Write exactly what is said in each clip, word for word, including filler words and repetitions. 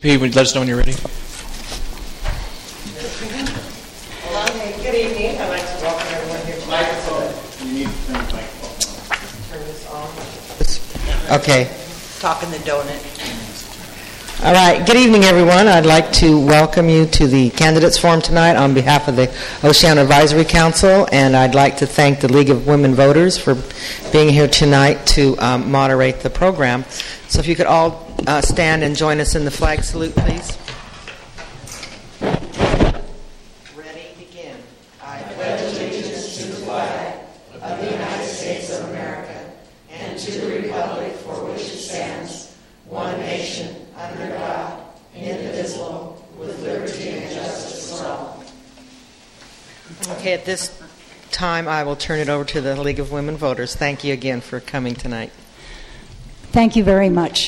P, would you let us know when you're ready? Good evening. I'd like to welcome everyone here tonight. Microphone. You need to turn the microphone. Turn this on. Okay. Talking the donut. All right. Good evening, everyone. I'd like to welcome you to the Candidates Forum tonight on behalf of the Oceana Advisory Council, and I'd like to thank the League of Women Voters for being here tonight to um, moderate the program. So if you could all uh, stand and join us in the flag salute, please. Ready, begin. I pledge allegiance to the flag of the United States of America and to the republic for which it stands, one nation, under God, indivisible, with liberty and justice for all. Okay, at this time, I will turn it over to the League of Women Voters. Thank you again for coming tonight. Thank you very much.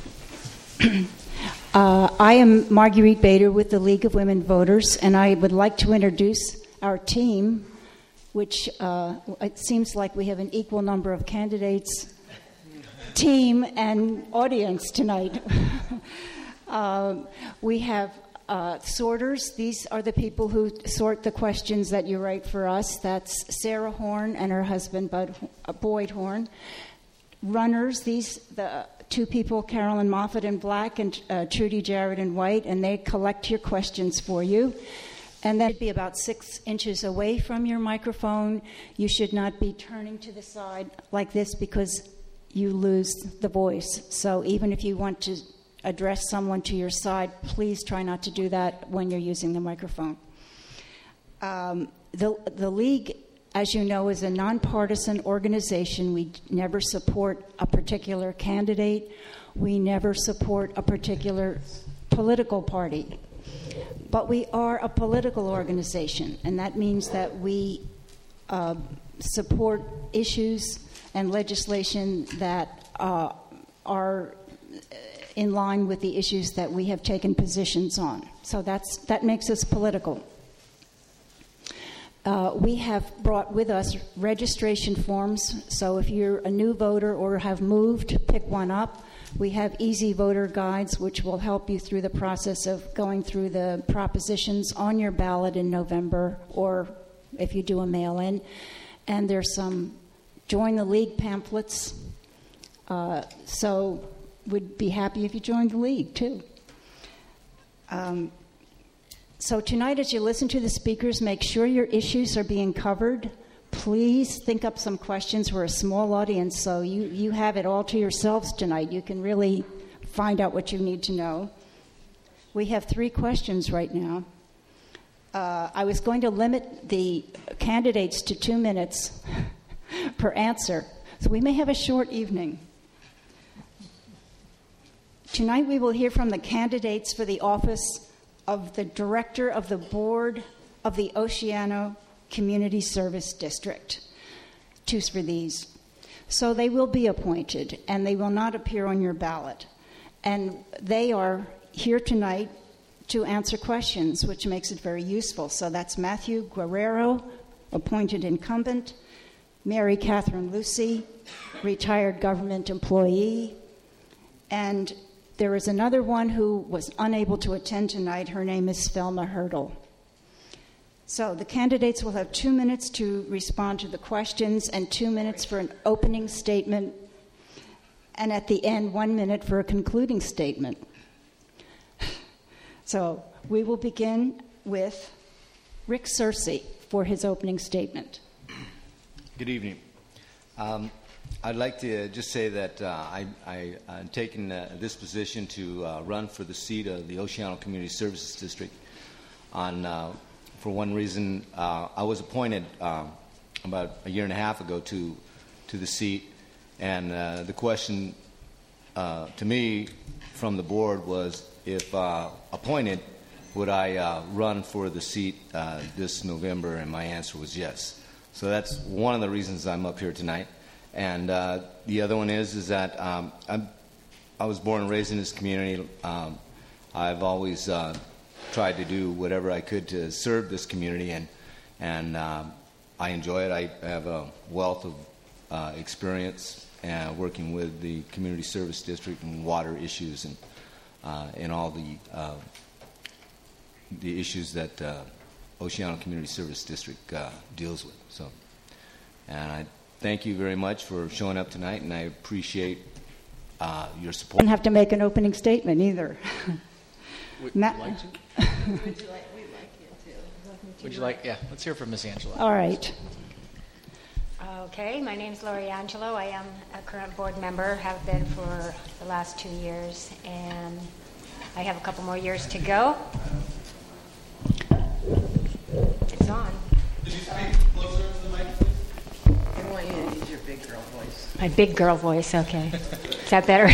uh, I am Marguerite Bader with the League of Women Voters, and I would like to introduce our team, which uh, it seems like we have an equal number of candidates, team, and audience tonight. uh, we have uh, sorters. These are the people who sort the questions that you write for us. That's Sarah Horn and her husband, Bud, uh, Boyd Horn. Runners, these the two people, Carolyn Moffat in black and uh, Trudy Jarrett in white, and they collect your questions for you. And that should be about six inches away from your microphone. You should not be turning to the side like this because you lose the voice. So even if you want to address someone to your side, please try not to do that when you're using the microphone. Um, the the League, as you know, is a nonpartisan organization. We never support a particular candidate. We never support a particular political party. But we are a political organization, and that means that we uh, support issues and legislation that uh, are in line with the issues that we have taken positions on. So that's that makes us political. Uh, we have brought with us registration forms, so if you're a new voter or have moved, pick one up. We have easy voter guides, which will help you through the process of going through the propositions on your ballot in November, or if you do a mail-in. And there's some Join the League pamphlets, uh, so we'd be happy if you joined the League, too. Um, So tonight, as you listen to the speakers, make sure your issues are being covered. Please think up some questions. We're a small audience, so you, you have it all to yourselves tonight. You can really find out what you need to know. We have three questions right now. Uh, I was going to limit the candidates to two minutes per answer, so we may have a short evening. Tonight, we will hear from the candidates for the office of the Director of the Board of the Oceano Community Service District. Choose for these. So they will be appointed, and they will not appear on your ballot. And they are here tonight to answer questions, which makes it very useful. So that's Matthew Guerrero, appointed incumbent, Mary Catherine Lucy, retired government employee, and there is another one who was unable to attend tonight. Her name is Thelma Hurdle. So the candidates will have two minutes to respond to the questions and two minutes for an opening statement, and at the end, one minute for a concluding statement. So we will begin with Rick Searcy for his opening statement. Good evening. Um, I'd like to just say that uh, I, I, I'm taking uh, this position to uh, run for the seat of the Oceano Community Services District on, uh, for one reason, uh, I was appointed uh, about a year and a half ago to, to the seat, and uh, the question uh, to me from the board was, if uh, appointed, would I uh, run for the seat uh, this November, and my answer was yes. So that's one of the reasons I'm up here tonight. And uh, the other one is is that um, I'm, I was born and raised in this community. Um, I've always uh, tried to do whatever I could to serve this community, and and uh, I enjoy it. I have a wealth of uh, experience uh, working with the Community Service District and water issues, and uh, in all the uh, the issues that uh, Oceano Community Service District uh, deals with. So, and I thank you very much for showing up tonight, and I appreciate uh, your support. You don't have to make an opening statement either. Would Ma- you like to? Would you like, we'd like you to. Would you like, yeah, let's hear from Miz Angela. All right. Okay, my name is Lori Angelo. I am a current board member, have been for the last two years, and I have a couple more years to go. It's on. Could you speak closer to the mic, please? I want you to use your big girl voice. My big girl voice, okay. Is that better?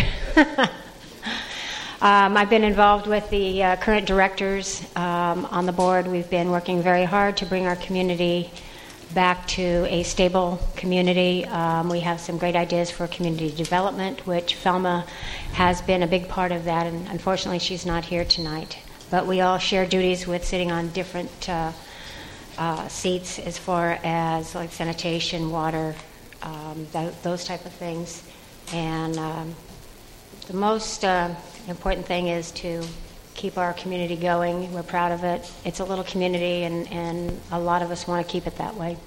um, I've been involved with the uh, current directors um, on the board. We've been working very hard to bring our community back to a stable community. Um, we have some great ideas for community development, which Felma has been a big part of that, and unfortunately she's not here tonight. But we all share duties with sitting on different uh, uh, seats as far as like sanitation, water, um, th- those type of things. And um, the most uh, important thing is to keep our community going. We're proud of it. It's a little community, and, and a lot of us want to keep it that way.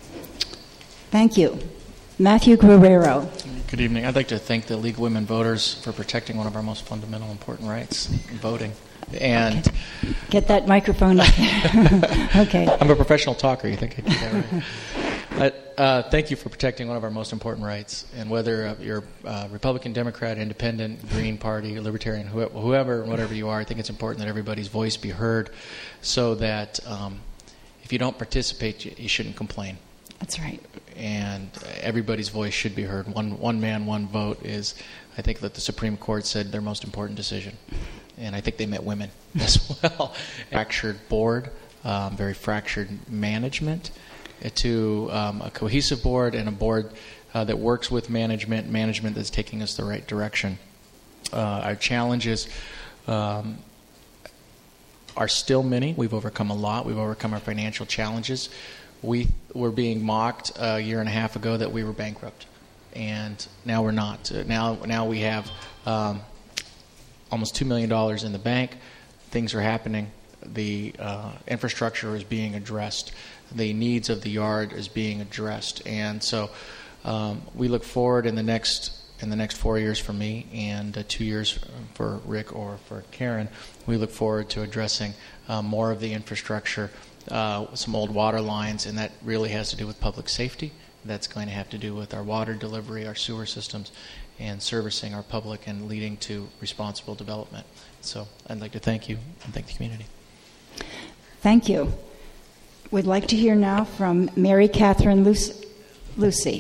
Thank you. Matthew Guerrero. Good evening. I'd like to thank the League of Women Voters for protecting one of our most fundamental important rights, voting. And Okay. Get that microphone up there. Okay. I'm a professional talker. You think I can do that right? But, uh, thank you for protecting one of our most important rights. And whether uh, you're uh, Republican, Democrat, Independent, Green Party, Libertarian, wh- whoever, whatever you are, I think it's important that everybody's voice be heard, so that um, if you don't participate, you, you shouldn't complain. That's right. And everybody's voice should be heard. One one man, one vote is, I think that the Supreme Court said, their most important decision. And I think they met women as well. Fractured board, um, very fractured management, to um, a cohesive board and a board uh, that works with management, management that's taking us the right direction. Uh, our challenges um, are still many. We've overcome a lot. We've overcome our financial challenges. We were being mocked a year and a half ago that we were bankrupt, and now we're not. Now, now we have um, almost two million dollars in the bank. Things are happening. The uh, infrastructure is being addressed. The needs of the yard is being addressed, and so um, we look forward in the next in the next four years for me and uh, two years for Rick or for Karen. We look forward to addressing uh, more of the infrastructure. Uh, some old water lines, and that really has to do with public safety. That's going to have to do with our water delivery, our sewer systems, and servicing our public and leading to responsible development. So I'd like to thank you and thank the community. Thank you. We'd like to hear now from Mary Catherine Luc- Lucy.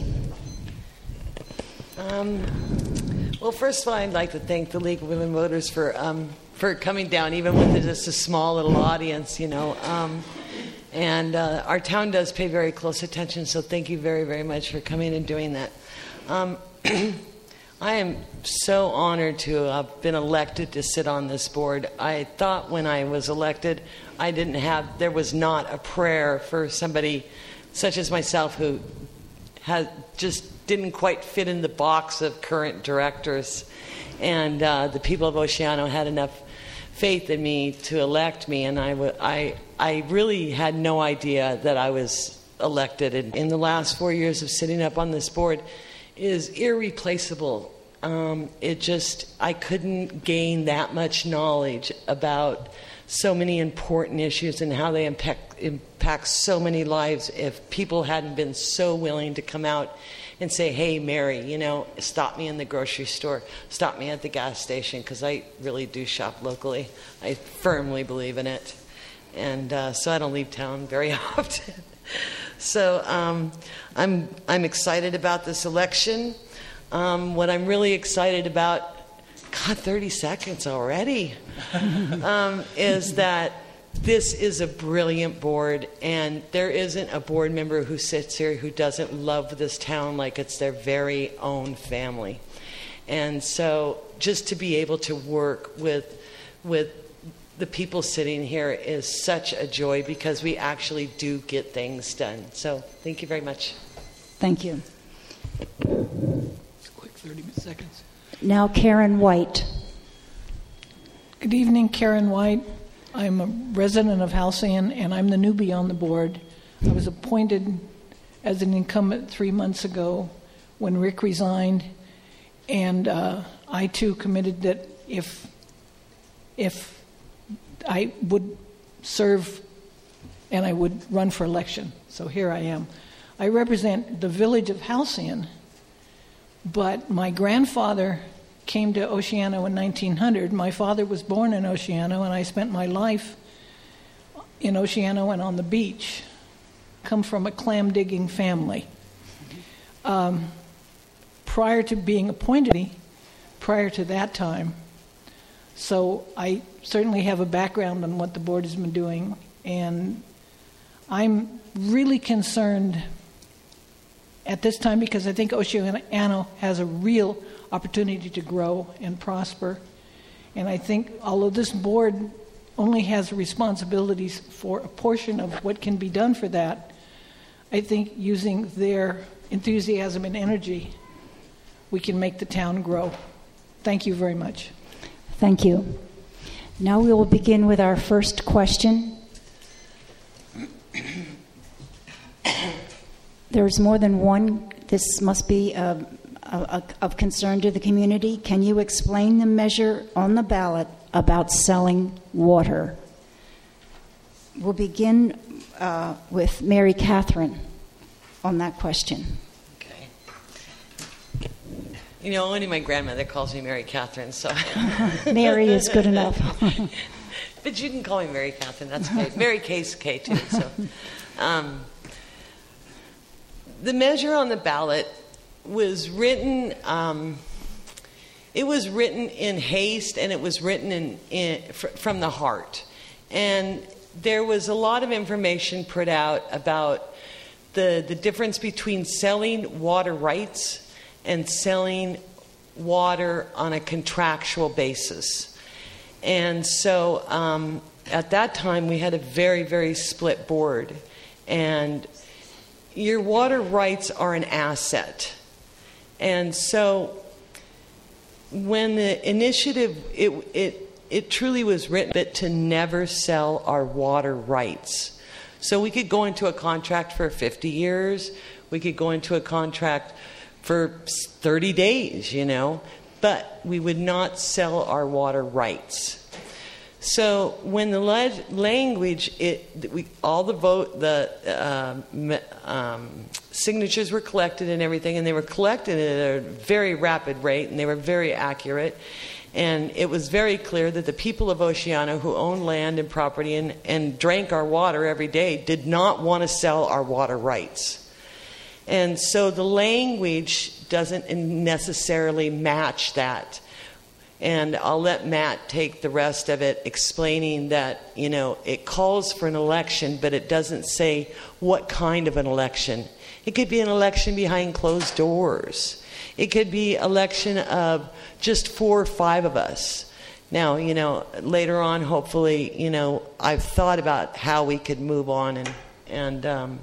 Um, well, first of all, I'd like to thank the League of Women Voters for um, for coming down, even with just a small little audience, you know. Um, and uh, our town does pay very close attention, so thank you very, very much for coming and doing that. Um, I am so honored to have been elected to sit on this board. I thought when I was elected, I didn't have, there was not a prayer for somebody such as myself who had just didn't quite fit in the box of current directors. And uh, the people of Oceano had enough faith in me to elect me, and I, w- I, I really had no idea that I was elected. And in the last four years of sitting up on this board is irreplaceable. Um, it just, I couldn't gain that much knowledge about so many important issues and how they impact, impact so many lives if people hadn't been so willing to come out and say, hey, Mary, you know, stop me in the grocery store, stop me at the gas station, because I really do shop locally. I firmly believe in it. And uh, so I don't leave town very often. So um, I'm, I'm excited about this election. Um, what I'm really excited about, God, thirty seconds already, um, is that this is a brilliant board, and there isn't a board member who sits here who doesn't love this town like it's their very own family. And so just to be able to work with with the people sitting here is such a joy, because we actually do get things done. So thank you very much. Thank you. Quick thirty seconds. Now Karen White. Good evening, Karen White. I'm a resident of Halcyon, and I'm the newbie on the board. I was appointed as an incumbent three months ago when Rick resigned, and uh, I too committed that if if I would serve and I would run for election. So here I am. I represent the village of Halcyon, but my grandfather came to Oceano in nineteen hundred. My father was born in Oceano, and I spent my life in Oceano and on the beach. Come from a clam digging family. Um, prior to being appointed, prior to that time, so I certainly have a background on what the board has been doing, and I'm really concerned at this time because I think Oceano has a real opportunity to grow and prosper. And I think although this board only has responsibilities for a portion of what can be done for that, I think using their enthusiasm and energy, we can make the town grow. Thank you very much. Thank you. Now we will begin with our first question. There's more than one. This must be uh, uh, of concern to the community. Can you explain the measure on the ballot about selling water? We'll begin uh, with Mary Catherine on that question. Okay. You know, only my grandmother calls me Mary Catherine, so... Mary is good enough. But you can call me Mary Catherine, that's okay. Mary Kay's okay, too, so... Um, the measure on the ballot was written... Um, it was written in haste, and it was written in, in fr- from the heart. And there was a lot of information put out about the, the difference between selling water rights and selling water on a contractual basis. And so um, at that time, we had a very, very split board. And your water rights are an asset. And so when the initiative, it, it, it truly was written to never sell our water rights. So we could go into a contract for fifty years. We could go into a contract for thirty days, you know, but we would not sell our water rights. So when the le- language, it we all the vote, the uh, um, signatures were collected and everything, and they were collected at a very rapid rate, and they were very accurate. And it was very clear that the people of Oceano who owned land and property and, and drank our water every day did not want to sell our water rights. And so the language doesn't necessarily match that. And I'll let Matt take the rest of it, explaining that, you know, it calls for an election, but it doesn't say what kind of an election. It could be an election behind closed doors. It could be election of just four or five of us. Now, you know, later on, hopefully, you know, I've thought about how we could move on, and and um,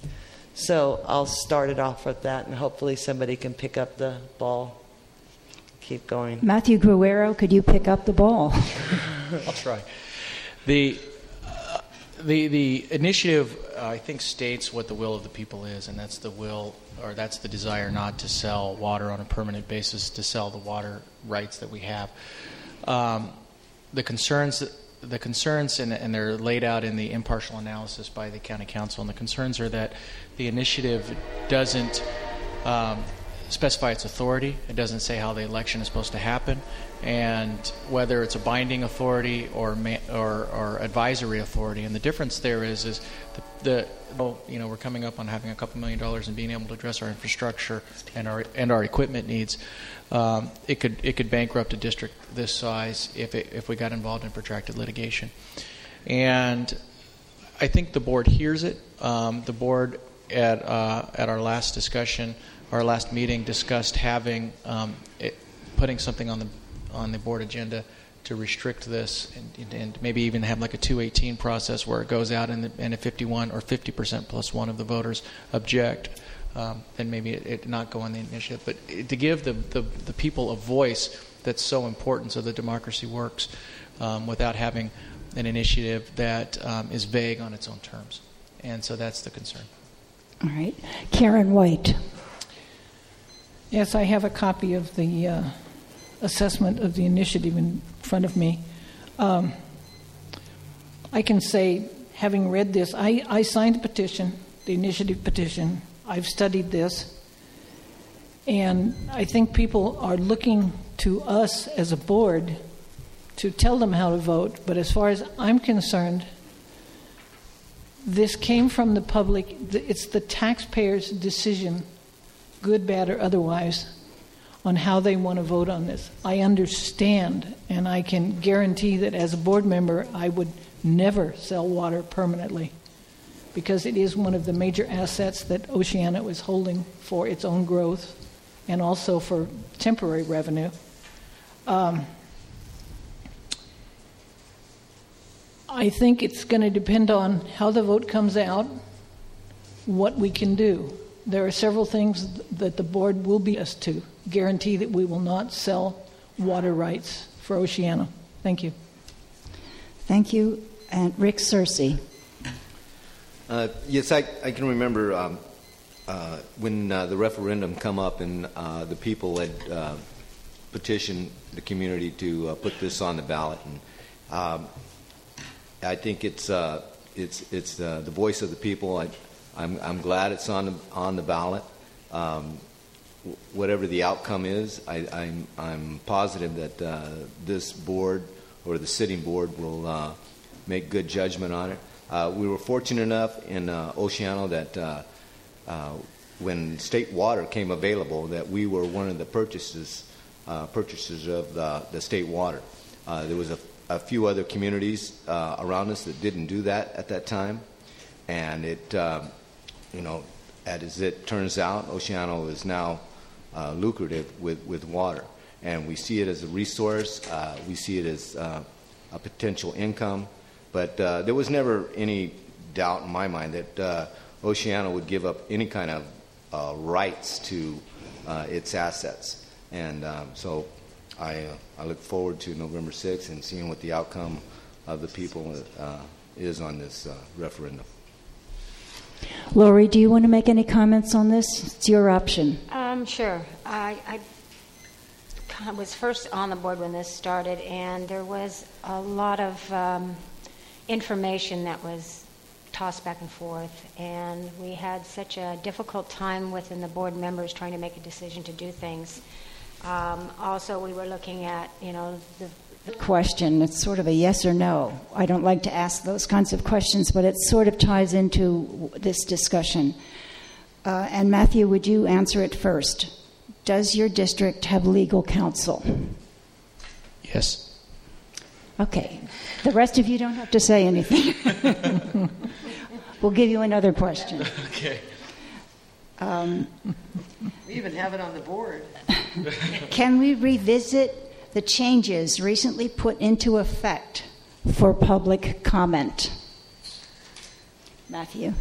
so I'll start it off with that, and hopefully somebody can pick up the ball. Keep going. Matthew Gruero, could you pick up the ball? I'll try. The uh, the the initiative, uh, I think, states what the will of the people is, and that's the will, or that's the desire not to sell water on a permanent basis, to sell the water rights that we have. Um, the concerns, the concerns, and, and they're laid out in the impartial analysis by the county council. And the concerns are that the initiative doesn't um, specify its authority. It doesn't say how the election is supposed to happen, and whether it's a binding authority or ma- or, or advisory authority. And the difference there is is the, the well, you know, we're coming up on having a couple million dollars and being able to address our infrastructure and our and our equipment needs. Um, it could it could bankrupt a district this size if it, if we got involved in protracted litigation. And I think the board hears it. Um, the board at uh, at our last discussion. Our last meeting discussed having um, it, putting something on the on the board agenda to restrict this, and, and maybe even have like a two eighteen process where it goes out and, the, and if fifty-one or fifty percent plus one of the voters object, um, then maybe it, it not go on the initiative. But to give the, the, the people a voice that's so important so that democracy works um, without having an initiative that um, is vague on its own terms. And so that's the concern. All right. Karen White. Yes, I have a copy of the uh, assessment of the initiative in front of me. Um, I can say, having read this, I, I signed the petition, the initiative petition. I've studied this. And I think people are looking to us as a board to tell them how to vote. But as far as I'm concerned, this came from the public. It's the taxpayers' decision, good, bad, or otherwise, on how they want to vote on this. I understand, and I can guarantee that as a board member, I would never sell water permanently, because it is one of the major assets that Oceana is holding for its own growth and also for temporary revenue. Um, I think it's going to depend on how the vote comes out, what we can do. There are several things that the board will be us to guarantee that we will not sell water rights for Oceana. Thank you. Thank you. And Rick Searcy. Uh, yes, I, I can remember um, uh, when uh, the referendum come up and uh, the people had uh, petitioned the community to uh, put this on the ballot. And um, I think it's uh, it's it's uh, the voice of the people. I, I'm I'm glad it's on the on the ballot. Um, whatever the outcome is, I, I'm I'm positive that uh, this board or the sitting board will uh, make good judgment on it. Uh, we were fortunate enough in uh, Oceano that uh, uh, when state water came available, that we were one of the purchasers uh, purchasers of the, the state water. Uh, there was a, a few other communities uh, around us that didn't do that at that time, and it, uh, you know, as it turns out, Oceano is now uh, lucrative with, with water, and we see it as a resource. Uh, we see it as uh, a potential income. But uh, there was never any doubt in my mind that uh, Oceana would give up any kind of uh, rights to uh, its assets. And um, so I, uh, I look forward to November sixth and seeing what the outcome of the people uh, is on this uh, referendum. Lori, do you want to make any comments on this? It's your option. Um, sure. I, I I was first on the board when this started, and there was a lot of um, information that was tossed back and forth, and we had such a difficult time within the board members trying to make a decision to do things. Um, also, we were looking at, you know, the question. It's sort of a yes or no. I don't like to ask those kinds of questions, but it sort of ties into this discussion. Uh, and Matthew, would you answer it first? Does your district have legal counsel? Yes. Okay. The rest of you don't have to say anything. We'll give you another question. Okay. Um, We even have it on the board. Can we revisit the changes recently put into effect for public comment? Matthew?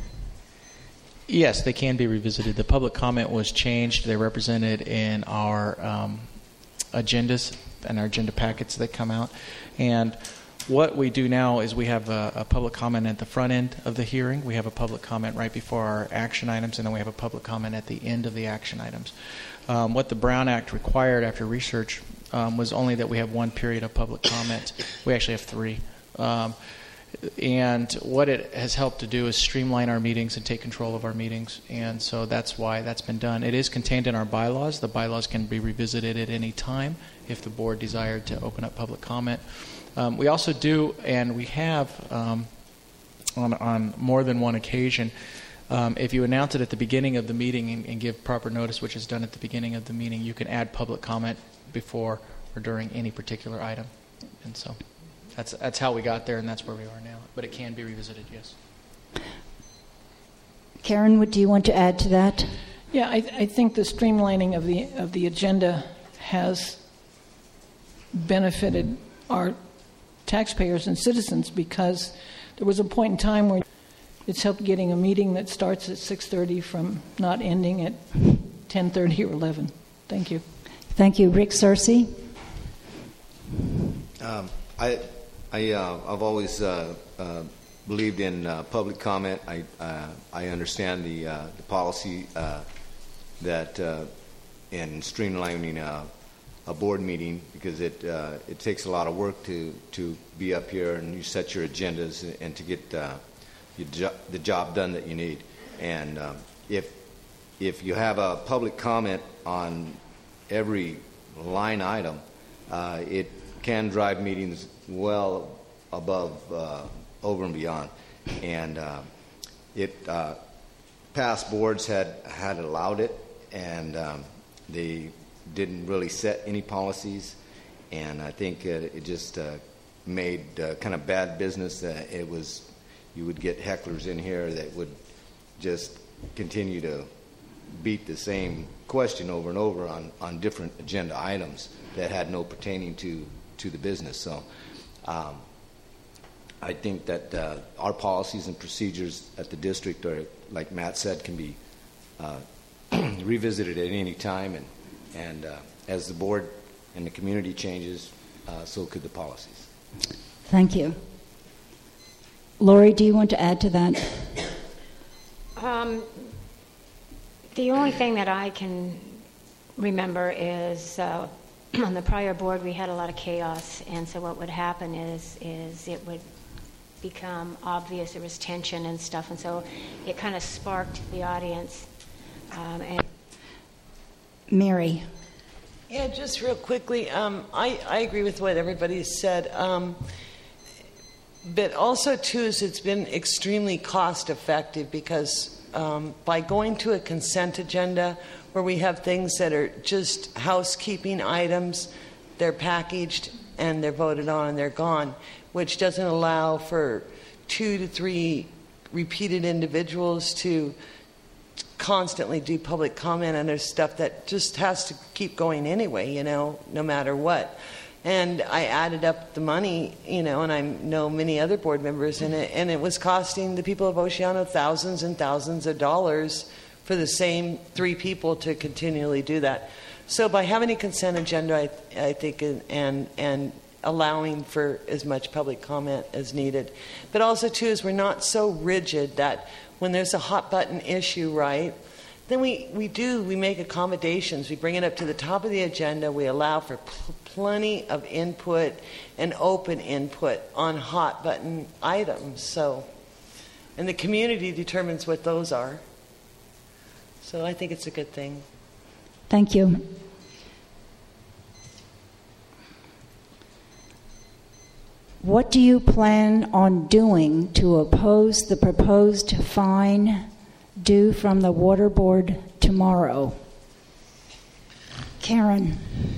Yes, they can be revisited. The public comment was changed. They're represented in our um, agendas and our agenda packets that come out. And what we do now is we have a, a public comment at the front end of the hearing. We have a public comment right before our action items, and then we have a public comment at the end of the action items. Um, what the Brown Act required after research um, was only that we have one period of public comment. We actually have three. Um, and what it has helped to do is streamline our meetings and take control of our meetings. And so that's why that's been done. It is contained in our bylaws. The bylaws can be revisited at any time if the board desired to open up public comment. Um, we also do, and we have um, on, on more than one occasion, um, if you announce it at the beginning of the meeting and, and give proper notice, which is done at the beginning of the meeting, you can add public comment before or during any particular item. And so that's that's how we got there, and that's where we are now. But it can be revisited, yes. Karen, what do you want to add to that? Yeah, I, I think the streamlining of the of the agenda has benefited our taxpayers and citizens, because there was a point in time where it's helped getting a meeting that starts at six thirty from not ending at ten thirty or eleven. Thank you. Thank you. Rick Searcy? Um, I, I, uh, I've always uh, uh, believed in uh, public comment. I, uh, I understand the, uh, the policy uh, that uh, in streamlining a, a board meeting, because it uh, it takes a lot of work to, to be up here and you set your agendas and to get uh, your jo- the job done that you need. And um, if if you have a public comment on every line item, uh, it can drive meetings well above, uh, over and beyond. And uh, it uh, past boards had had allowed it, and um, they didn't really set any policies, and I think uh, it just uh, made uh, kind of bad business. Uh, it was, you would get hecklers in here that would just continue to beat the same question over and over on, on different agenda items that had no pertaining to, to the business. So um, I think that uh, our policies and procedures at the district are, like Matt said, can be uh, revisited at any time, and And uh, as the board and the community changes, uh, so could the policies. Thank you. Lori, do you want to add to that? Um, the only thing that I can remember is uh, on the prior board we had a lot of chaos, and so what would happen is is it would become obvious there was tension and stuff, and so it kind of sparked the audience. Um, and Mary. Yeah, just real quickly, um, I, I agree with what everybody said. Um, but also, too, is it's been extremely cost effective, because um, by going to a consent agenda where we have things that are just housekeeping items, they're packaged and they're voted on and they're gone, which doesn't allow for two to three repeated individuals to constantly do public comment, and there's stuff that just has to keep going anyway, you know, no matter what. And I added up the money, you know, and I know many other board members in it, and it was costing the people of Oceano thousands and thousands of dollars for the same three people to continually do that. So by having a consent agenda, I, I think, and and allowing for as much public comment as needed. But also, too, is we're not so rigid that when there's a hot button issue, right, then we, we do, we make accommodations. We bring it up to the top of the agenda. We allow for pl- plenty of input and open input on hot button items. So, and the community determines what those are. So I think it's a good thing. Thank you. What do you plan on doing to oppose the proposed fine due from the Water Board tomorrow? Karen.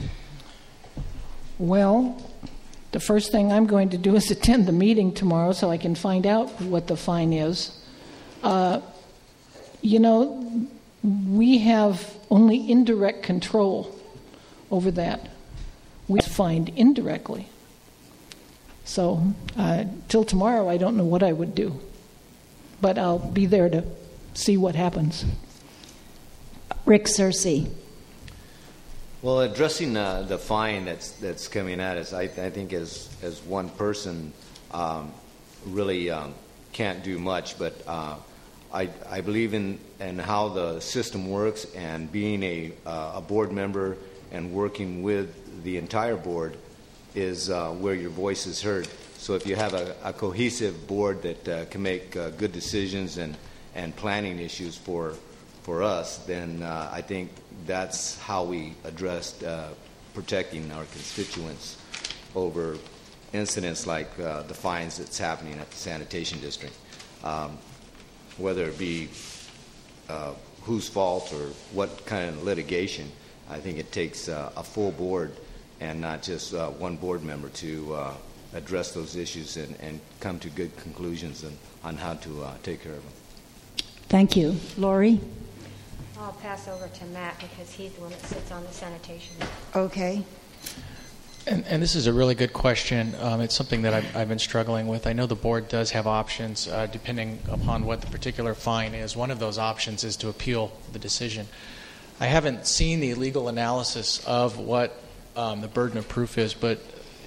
Well, the first thing I'm going to do is attend the meeting tomorrow so I can find out what the fine is. Uh, you know, we have only indirect control over that. We fined indirectly. So uh, till tomorrow, I don't know what I would do. But I'll be there to see what happens. Rick Searcy. Well, addressing uh, the fine that's that's coming at us, I, I think as as one person um, really um, can't do much. But uh, I I believe in in how the system works, and being a uh, a board member and working with the entire board is uh, where your voice is heard. So if you have a, a cohesive board that uh, can make uh, good decisions and, and planning issues for for us, then uh, I think that's how we addressed uh, protecting our constituents over incidents like uh, the fines that's happening at the sanitation district. Um, whether it be uh, whose fault or what kind of litigation, I think it takes uh, a full board and not just uh, one board member to uh, address those issues and, and come to good conclusions on, on how to uh, take care of them. Thank you. Lori? I'll pass over to Matt because he's the one that sits on the sanitation. Okay. And, and this is a really good question. Um, it's something that I've, I've been struggling with. I know the board does have options uh, depending upon what the particular fine is. One of those options is to appeal the decision. I haven't seen the legal analysis of what um, the burden of proof is, but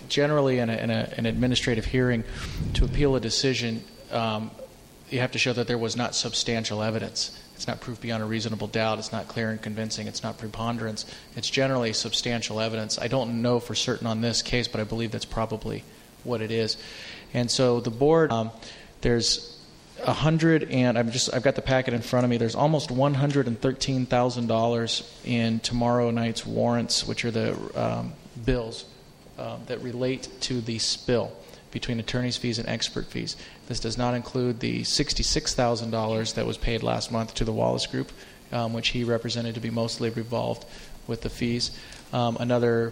generally in, a, in a, an administrative hearing, to appeal a decision, um, you have to show that there was not substantial evidence. It's not proof beyond a reasonable doubt. It's not clear and convincing. It's not preponderance. It's generally substantial evidence. I don't know for certain on this case, but I believe that's probably what it is. And so the board, um, there's a hundred and I'm just I've got the packet in front of me. There's almost one hundred and thirteen thousand dollars in tomorrow night's warrants, which are the um, bills um, that relate to the spill between attorney's fees and expert fees. This does not include the sixty-six thousand dollars that was paid last month to the Wallace Group, um, which he represented to be mostly revolved with the fees. Um, another,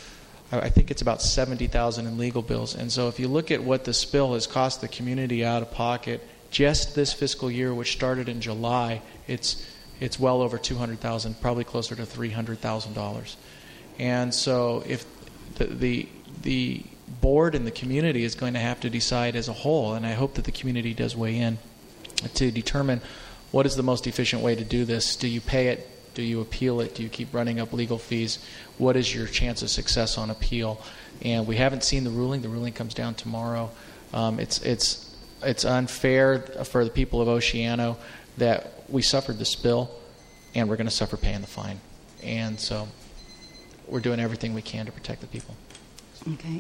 I think it's about seventy thousand dollars in legal bills. And so if you look at what the spill has cost the community out of pocket, just this fiscal year, which started in July, it's it's well over two hundred thousand dollars, probably closer to three hundred thousand dollars. And so if the, the the board and the community is going to have to decide as a whole, and I hope that the community does weigh in to determine what is the most efficient way to do this. Do you pay it? Do you appeal it? Do you keep running up legal fees? What is your chance of success on appeal? And we haven't seen the ruling. The ruling comes down tomorrow. Um, it's it's it's unfair for the people of Oceano that we suffered the spill, and we're going to suffer paying the fine. And so we're doing everything we can to protect the people. Okay.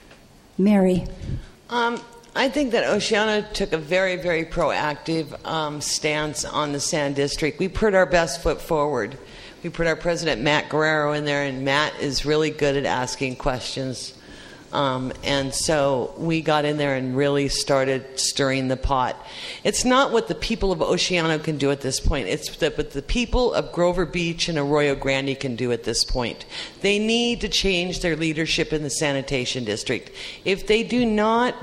Mary. Um, I think that Oceano took a very, very proactive um, stance on the Sand District. We put our best foot forward. We put our president, Matt Guerrero, in there, and Matt is really good at asking questions. Um, and so we got in there and really started stirring the pot. It's not what the people of Oceano can do at this point. It's the, what the people of Grover Beach and Arroyo Grande can do at this point. They need to change their leadership in the sanitation district. If they do not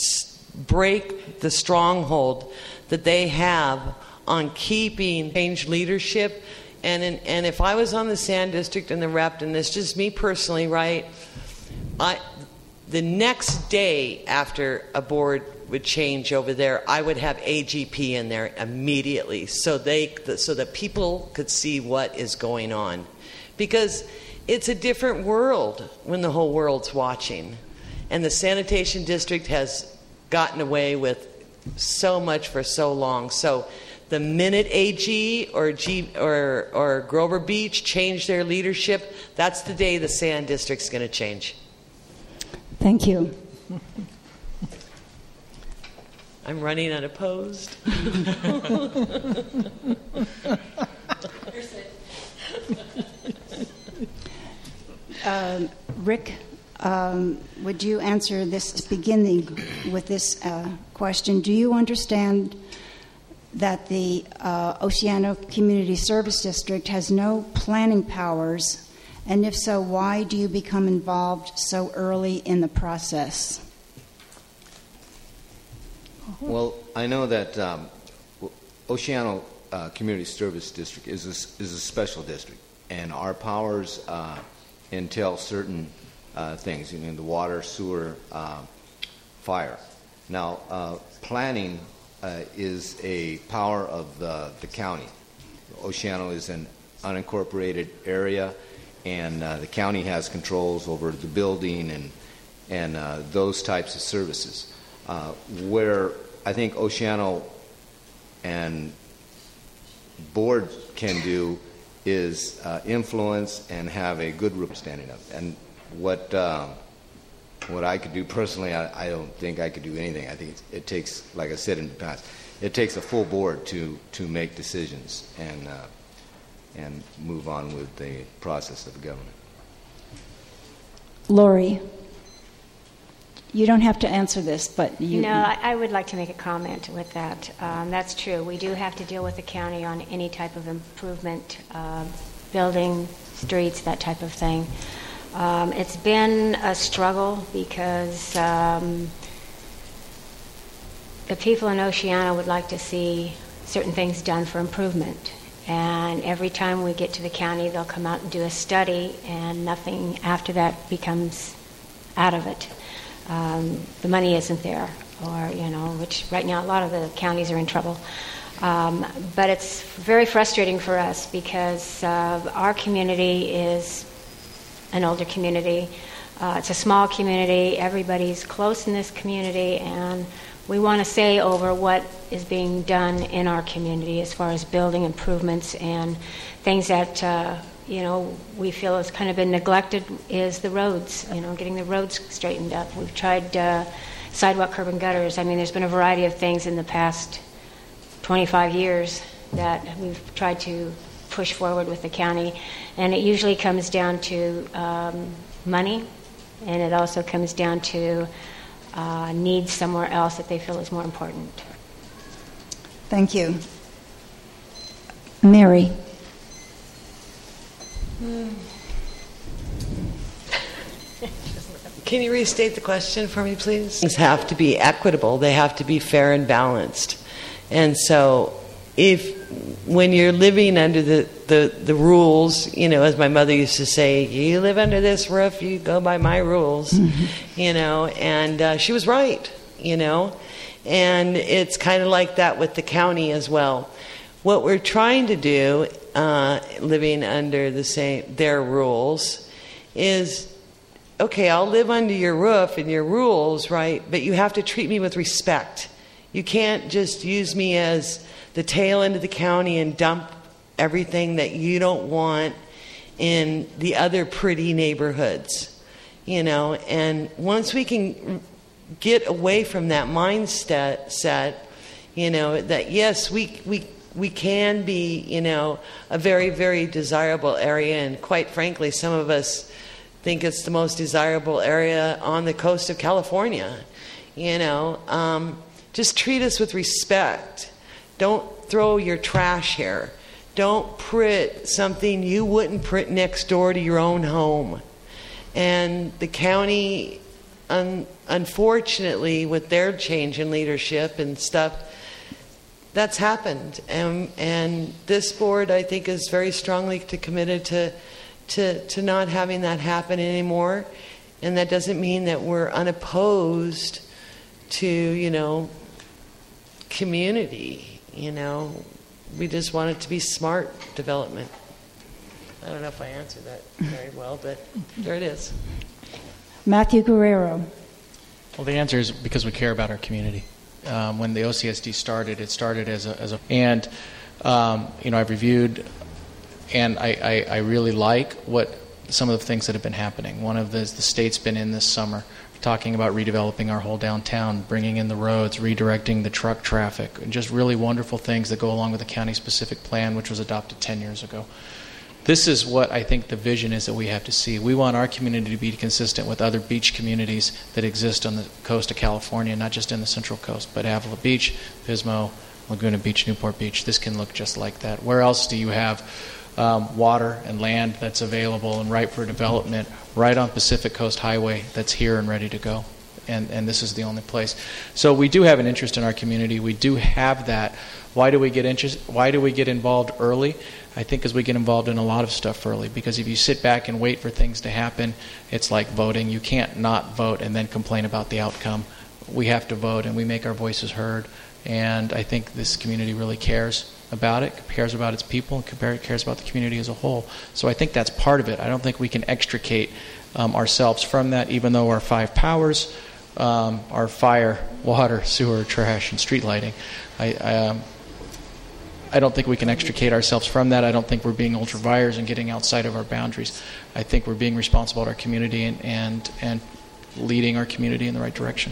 break the stronghold that they have on keeping change leadership, and in, and if I was on the Sand District and the rep, and it's just me personally, right, I... the next day after a board would change over there, I would have A G P in there immediately so they so that people could see what is going on. Because it's a different world when the whole world's watching. And the sanitation district has gotten away with so much for so long. So the minute A G or G or or Grover Beach change their leadership, that's the day the Sand District's going to change. Thank you. I'm running unopposed. um, Rick, um, would you answer this, beginning with this uh, question? Do you understand that the uh, Oceano Community Service District has no planning powers? And if so, why do you become involved so early in the process? Well, I know that um, Oceano uh, Community Service District is a, is a special district, and our powers uh, entail certain uh, things, you know, the water, sewer, uh, fire. Now, uh, planning uh, is a power of the, the county. Oceano is an unincorporated area, and uh, the county has controls over the building and and uh, those types of services. Uh, where I think Oceano and board can do is uh, influence and have a good understanding of it. And what uh, what I could do personally, I, I don't think I could do anything. I think it's, it takes, like I said in the past, it takes a full board to to make decisions and. Uh, and move on with the process of the government. Lori, you don't have to answer this, but you... No, I, I would like to make a comment with that. Um, that's true. We do have to deal with the county on any type of improvement, uh, building, streets, that type of thing. Um, it's been a struggle because um, the people in Oceano would like to see certain things done for improvement. And every time we get to the county, they'll come out and do a study, and nothing after that becomes out of it. Um, the money isn't there, or, you know, which right now a lot of the counties are in trouble. Um, but it's very frustrating for us because uh, our community is an older community. Uh, it's a small community. Everybody's close in this community, and we want to say over what is being done in our community as far as building improvements and things that uh, you know we feel has kind of been neglected is the roads. You know, getting the roads straightened up. We've tried uh, sidewalk, curb, and gutters. I mean, there's been a variety of things in the past twenty-five years that we've tried to push forward with the county, and it usually comes down to um, money, and it also comes down to uh, needs somewhere else that they feel is more important. Thank you. Mary. Can you restate the question for me, please? Things have to be equitable. They have to be fair and balanced. And so if when you're living under the, the, the rules, you know, as my mother used to say, you live under this roof, you go by my rules, mm-hmm. you know, and uh, she was right, you know. And it's kind of like that with the county as well. What we're trying to do, uh, living under the same their rules, is, okay, I'll live under your roof and your rules, right? But you have to treat me with respect. You can't just use me as the tail end of the county and dump everything that you don't want in the other pretty neighborhoods, you know. And once we can get away from that mindset, set, you know, that yes, we we we can be, you know, a very, very desirable area, and quite frankly, some of us think it's the most desirable area on the coast of California, you know. Um, just treat us with respect. Don't throw your trash here. Don't print something you wouldn't print next door to your own home. And the county, un- unfortunately, with their change in leadership and stuff, that's happened. And, and this board, I think, is very strongly to committed to, to, to not having that happen anymore. And that doesn't mean that we're unopposed to, you know, community. You know, we just want it to be smart development. I don't know if I answered that very well, but there it is. Matthew Guerrero. Well, the answer is because we care about our community. Um, when the O C S D started, it started as a, as a and um, you know, I've reviewed, and I, I, I really like what some of the things that have been happening. One of the the state's been in this summer, talking about redeveloping our whole downtown, bringing in the roads, redirecting the truck traffic, and just really wonderful things that go along with the county-specific plan, which was adopted ten years ago. This is what I think the vision is that we have to see. We want our community to be consistent with other beach communities that exist on the coast of California, not just in the Central Coast, but Avila Beach, Pismo, Laguna Beach, Newport Beach. This can look just like that. Where else do you have um, water and land that's available and ripe for development right on Pacific Coast Highway that's here and ready to go? And, and this is the only place. So we do have an interest in our community. We do have that. Why do we get interest? Why do we get involved early? I think because we get involved in a lot of stuff early. Because if you sit back and wait for things to happen, it's like voting. You can't not vote and then complain about the outcome. We have to vote, and we make our voices heard. And I think this community really cares about it, cares about its people, and cares about the community as a whole. So I think that's part of it. I don't think we can extricate um, ourselves from that, even though our five powers um, are fire, water, sewer, trash, and street lighting. I, I, um, I don't think we can extricate ourselves from that. I don't think we're being ultra vires and getting outside of our boundaries. I think we're being responsible to our community and, and, and leading our community in the right direction.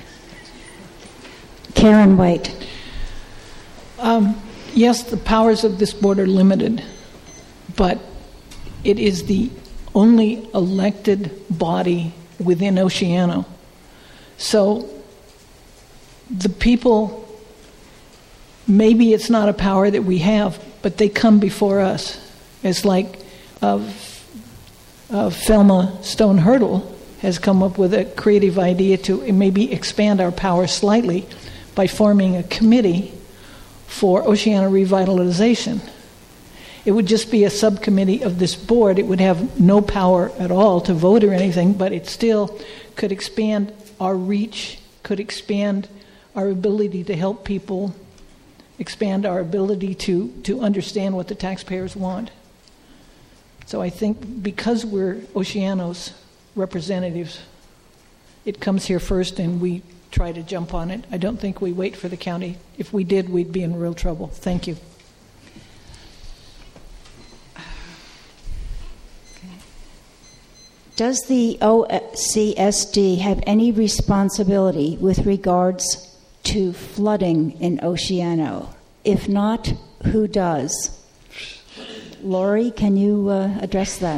Karen White. Um, yes, the powers of this board are limited, but it is the only elected body within Oceano. So the people, maybe it's not a power that we have, but they come before us. It's like uh, uh, Thelma Stone Hurdle has come up with a creative idea to maybe expand our power slightly by forming a committee for Oceano revitalization. It would just be a subcommittee of this board. It would have no power at all to vote or anything, but it still could expand our reach, could expand our ability to help people, expand our ability to, to understand what the taxpayers want. So I think because we're Oceanos, representatives. It comes here first and we try to jump on it. I don't think we wait for the county. If we did, we'd be in real trouble. Thank you. Does the O C S D have any responsibility with regards to flooding in Oceano? If not, who does? Lori, can you uh, address that?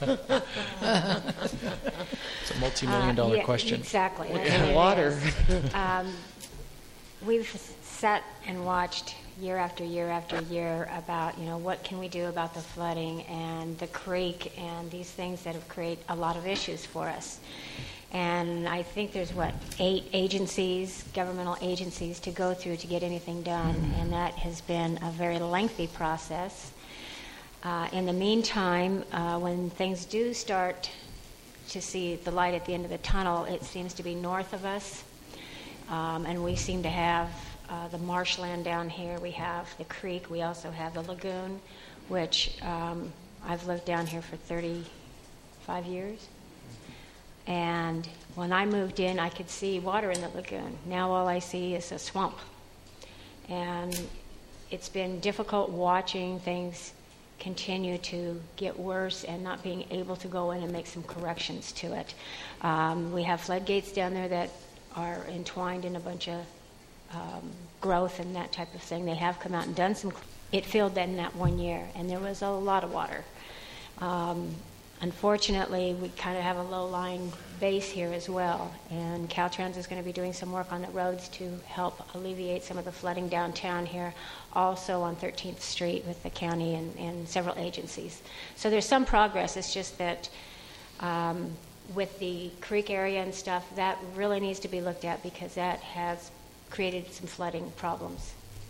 It's a multi-million dollar uh, yeah, question. Exactly. What kind of water? um, we've sat and watched year after year after year about, you know, what can we do about the flooding and the creek and these things that have created a lot of issues for us. And I think there's, what, eight agencies, governmental agencies, to go through to get anything done, and that has been a very lengthy process. Uh, in the meantime, uh, when things do start to see the light at the end of the tunnel, it seems to be north of us, um, and we seem to have uh, the marshland down here. We have the creek. We also have the lagoon, which um, I've lived down here for thirty-five years. And when I moved in, I could see water in the lagoon. Now all I see is a swamp. And it's been difficult watching things continue to get worse and not being able to go in and make some corrections to it. Um, we have floodgates down there that are entwined in a bunch of um, growth and that type of thing. They have come out and done some. It filled in that one year, and there was a lot of water. Um, unfortunately, we kind of have a low-lying base here as well, and Caltrans is going to be doing some work on the roads to help alleviate some of the flooding downtown here, also on thirteenth Street with the county and, and several agencies. So there's some progress. It's just that um, with the creek area and stuff, that really needs to be looked at because that has created some flooding problems.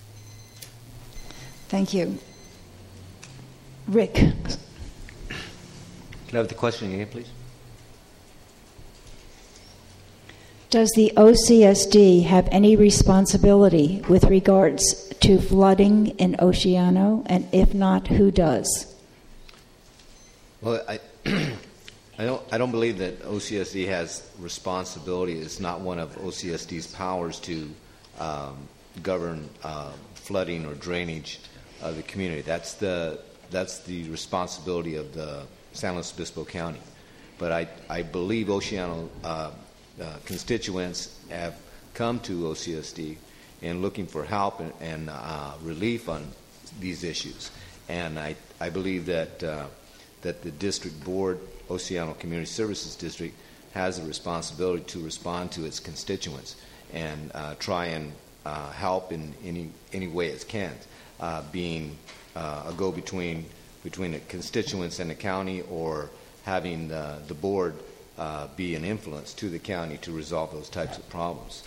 Thank you. Rick. Can I have the question again, please? Does the O C S D have any responsibility with regards to flooding in Oceano? And if not, who does? Well, I, I don't. I don't believe that O C S D has responsibility. It's not one of O C S D's powers to um, govern uh, flooding or drainage of the community. That's the that's the responsibility of the San Luis Obispo County. But I I believe Oceano uh, uh, constituents have come to O C S D in looking for help and, and uh, relief on these issues, and I I believe that. Uh, that the district board, Oceano Community Services District, has a responsibility to respond to its constituents and uh, try and uh, help in any any way it can, uh, being uh, a go-between between the constituents and the county, or having the, the board uh, be an influence to the county to resolve those types of problems.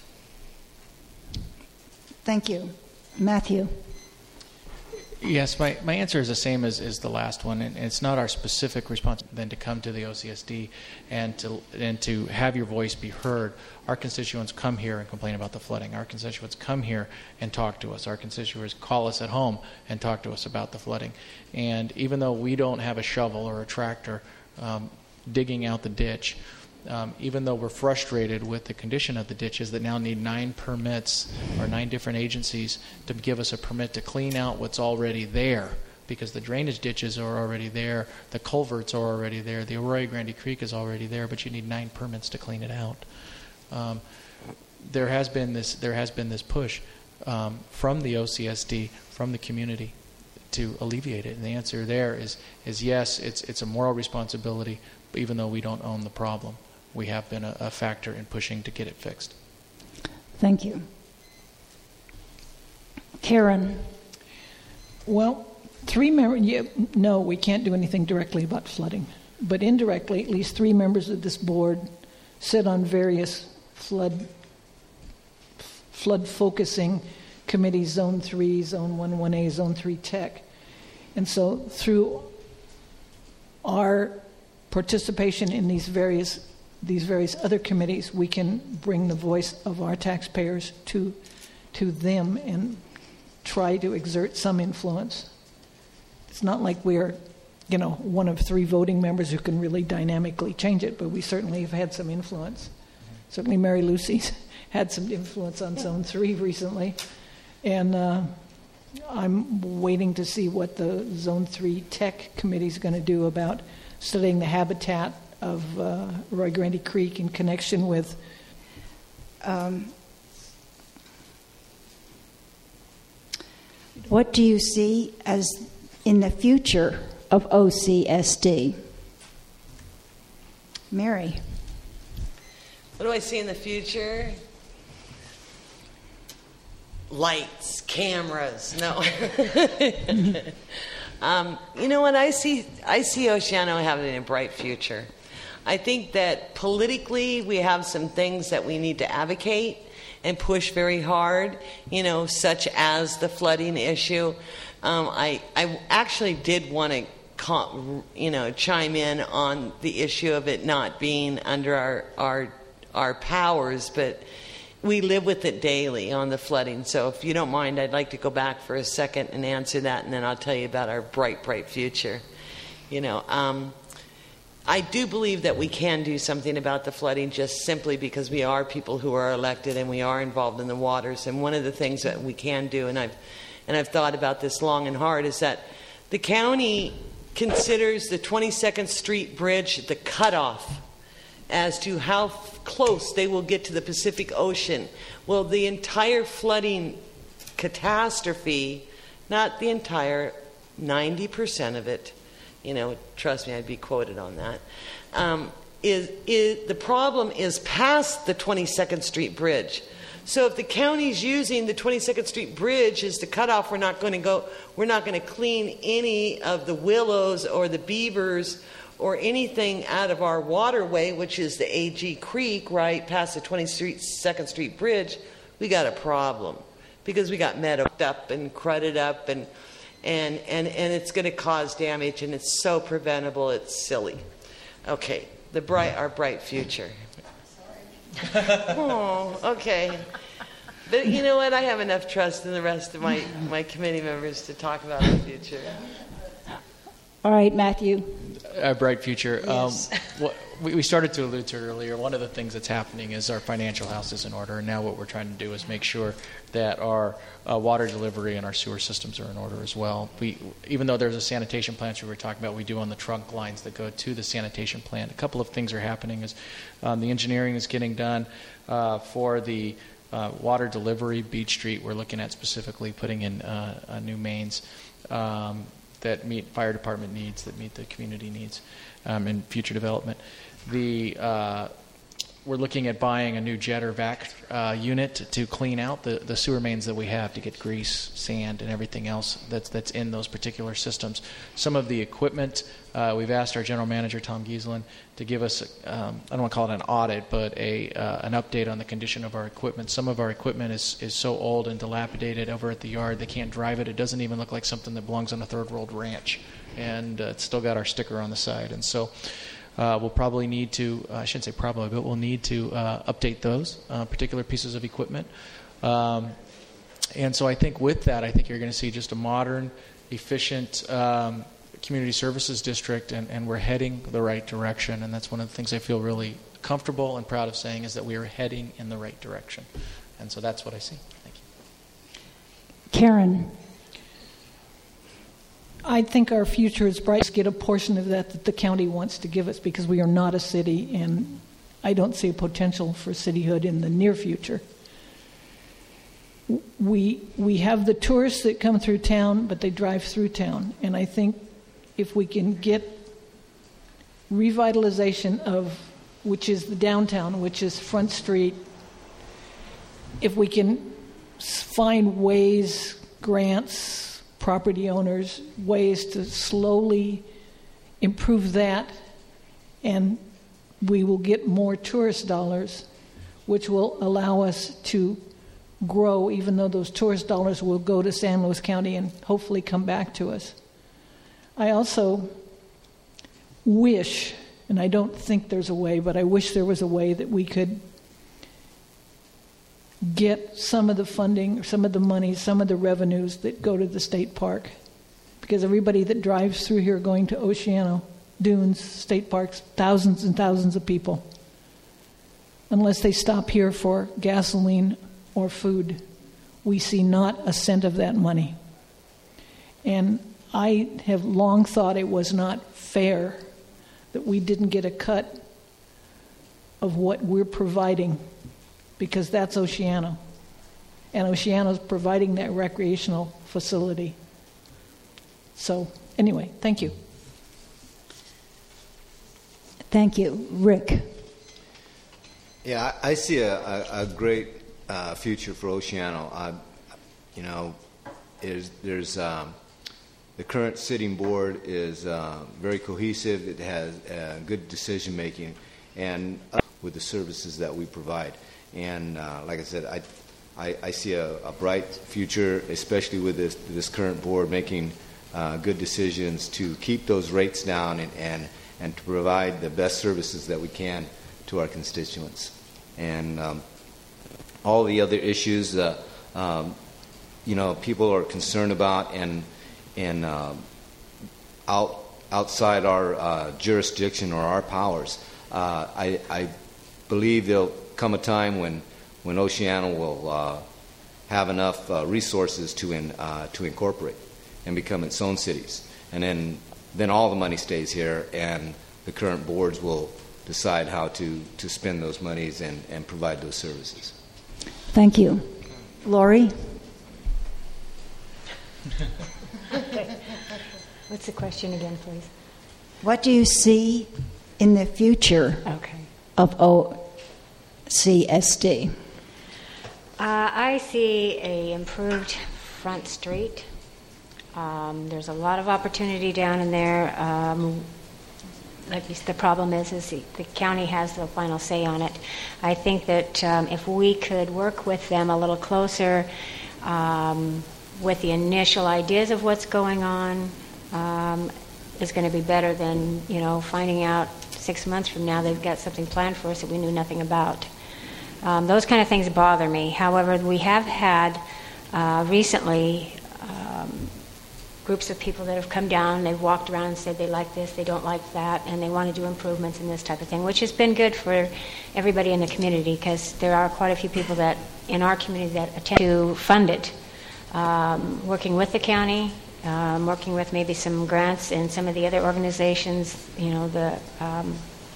Thank you. Matthew. Yes, my, my answer is the same as, as the last one, and it's not our specific response than to come to the O C S D and to and to have your voice be heard. Our constituents come here and complain about the flooding. Our constituents come here and talk to us. Our constituents call us at home and talk to us about the flooding. And even though we don't have a shovel or a tractor um, digging out the ditch, Um, even though we're frustrated with the condition of the ditches that now need nine permits or nine different agencies to give us a permit to clean out what's already there, because the drainage ditches are already there, the culverts are already there, the Arroyo Grande Creek is already there, but you need nine permits to clean it out. Um, there has been this there has been this push um, from the O C S D, from the community, to alleviate it. And the answer there is is yes, it's it's a moral responsibility, even though we don't own the problem. We have been a, a factor in pushing to get it fixed. Thank you. Karen. Well, three members, yeah, no, we can't do anything directly about flooding. But indirectly, at least three members of this board sit on various flood flood focusing committees, Zone three, Zone one, one A, Zone three Tech. And so through our participation in these various these various other committees, we can bring the voice of our taxpayers to to them and try to exert some influence. It's not like we are you know, one of three voting members who can really dynamically change it, but we certainly have had some influence. Certainly Mary Lucy's had some influence on Zone three recently. And uh, I'm waiting to see what the Zone three Tech Committee is going to do about studying the habitat of uh, Rio Grande Creek in connection with Um, what do you see as in the future of O C S D? Mary. What do I see in the future? Lights, cameras. No. um, you know what? I see. I see Oceano having a bright future. I think that politically we have some things that we need to advocate and push very hard, you know, such as the flooding issue. Um, I, I actually did want to, you know, chime in on the issue of it not being under our, our, our powers, but we live with it daily on the flooding. So if you don't mind, I'd like to go back for a second and answer that, and then I'll tell you about our bright, bright future. You know, um, I do believe that we can do something about the flooding just simply because we are people who are elected and we are involved in the waters. And one of the things that we can do, and I've and I've thought about this long and hard, is that the county considers the twenty-second Street Bridge the cutoff as to how f- close they will get to the Pacific Ocean. Well, the entire flooding catastrophe, not the entire, ninety percent of it, you know, trust me, I'd be quoted on that. Um, is, is the problem is past the twenty-second Street Bridge. So if the county's using the twenty-second Street Bridge as the cutoff, we're not going to go. We're not going to clean any of the willows or the beavers or anything out of our waterway, which is the A G Creek, right past the twenty-second Street Bridge. We got a problem because we got meadowed up and crudded up and. And, and, and it's going to cause damage, and it's so preventable, it's silly. Okay, the bright, our bright future. Oh, okay. But you know what? I have enough trust in the rest of my, my committee members to talk about the future. All right, Matthew. A bright future. Yes. Um, what, we, we started to allude to it earlier. One of the things that's happening is our financial house is in order, and now what we're trying to do is make sure that our uh, water delivery and our sewer systems are in order as well. We, even though there's a sanitation plant we were talking about, we do on the trunk lines that go to the sanitation plant. A couple of things are happening. Is um, the engineering is getting done uh, for the uh, water delivery. Beach Street, we're looking at specifically putting in uh, uh, new mains. Um, that meet fire department needs, that meet the community needs um, in future development. The uh, we're looking at buying a new jet or vac uh, unit to clean out the, the sewer mains that we have to get grease, sand, and everything else that's that's in those particular systems. Some of the equipment, uh, we've asked our general manager, Tom Gieselin, to give us, um, I don't want to call it an audit, but a uh, an update on the condition of our equipment. Some of our equipment is, is so old and dilapidated over at the yard, they can't drive it. It doesn't even look like something that belongs on a third world ranch. And uh, it's still got our sticker on the side. And so Uh, we'll probably need to, uh, I shouldn't say probably, but we'll need to uh, update those uh, particular pieces of equipment. Um, and so I think with that, I think you're going to see just a modern, efficient um, community services district, and, and we're heading the right direction. And that's one of the things I feel really comfortable and proud of saying, is that we are heading in the right direction. And so that's what I see. Thank you. Karen. I think our future is bright to get a portion of that that the county wants to give us, because we are not a city, and I don't see a potential for cityhood in the near future. We we have the tourists that come through town, but they drive through town, and I think if we can get revitalization of, which is the downtown, which is Front Street, if we can find ways, grants, property owners, ways to slowly improve that, and we will get more tourist dollars, which will allow us to grow, even though those tourist dollars will go to San Luis County and hopefully come back to us. I also wish, and I don't think there's a way, but I wish there was a way that we could get some of the funding, some of the money, some of the revenues that go to the state park, because everybody that drives through here going to Oceano, Dunes, state parks, thousands and thousands of people, unless they stop here for gasoline or food, we see not a cent of that money. And I have long thought it was not fair that we didn't get a cut of what we're providing, because that's Oceano. And Oceano's providing that recreational facility. So, anyway, thank you. Thank you. Rick. Yeah, I, I see a, a, a great uh, future for Oceano. Uh, you know, is, there's um, the current sitting board is uh, very cohesive. It has uh, good decision making, and uh, with the services that we provide. And uh, like I said, I I, I see a, a bright future, especially with this this current board making uh, good decisions to keep those rates down and, and and to provide the best services that we can to our constituents. And um, all the other issues, uh, um, you know, people are concerned about and and um, out outside our uh, jurisdiction or our powers. Uh, I, I believe there'll come a time when when Oceano will uh, have enough uh, resources to in, uh, to incorporate and become its own cities, and then then all the money stays here, and the current boards will decide how to, to spend those monies and, and provide those services. Thank you. Lori? Okay. What's the question again, please? What do you see in the future Okay. of O C S D? Uh, I see a improved front street. Um, there's a lot of opportunity down in there. Um, like you said, the problem is, is the, the county has the final say on it. I think that um, if we could work with them a little closer um, with the initial ideas of what's going on, um, is going to be better than, you know, finding out six months from now they've got something planned for us that we knew nothing about. Um, those kind of things bother me. However, we have had uh, recently um, groups of people that have come down, they've walked around and said they like this, they don't like that, and they want to do improvements in this type of thing, which has been good for everybody in the community, because there are quite a few people that in our community that attempt to fund it, um, working with the county, um, working with maybe some grants and some of the other organizations, you know, the um,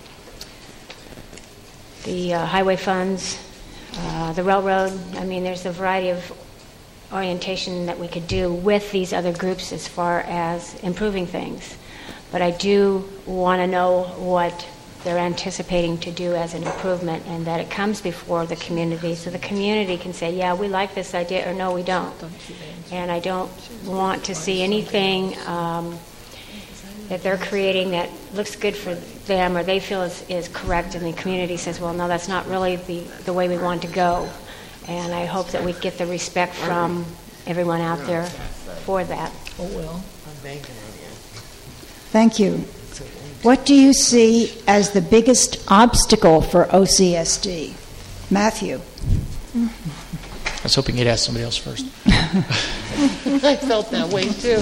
the uh, highway funds, uh, the railroad. I mean, there's a variety of orientation that we could do with these other groups as far as improving things. But I do want to know what they're anticipating to do as an improvement, and that it comes before the community so the community can say, yeah, we like this idea, or no, we don't. And I don't want to see anything um, that they're creating that looks good for them or they feel is, is correct, and the community says, well, no, that's not really the, the way we want to go. And I hope that we get the respect from everyone out there for that. Oh, well. Thank you. What do you see as the biggest obstacle for O C S D? Matthew. I was hoping you'd ask somebody else first. I felt that way too.